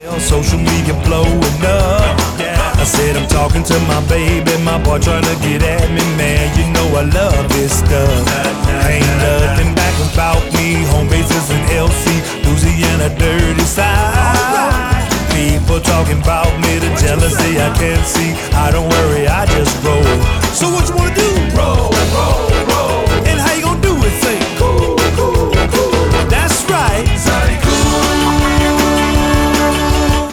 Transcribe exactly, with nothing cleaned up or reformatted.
Social media blowing up. I said I'm talking to my baby, my boy trying to get at me, man. You know I love this stuff. Ain't nothing back about me. Home base is in L C, Louisiana, dirty side. People talking about me, the jealousy I can't see.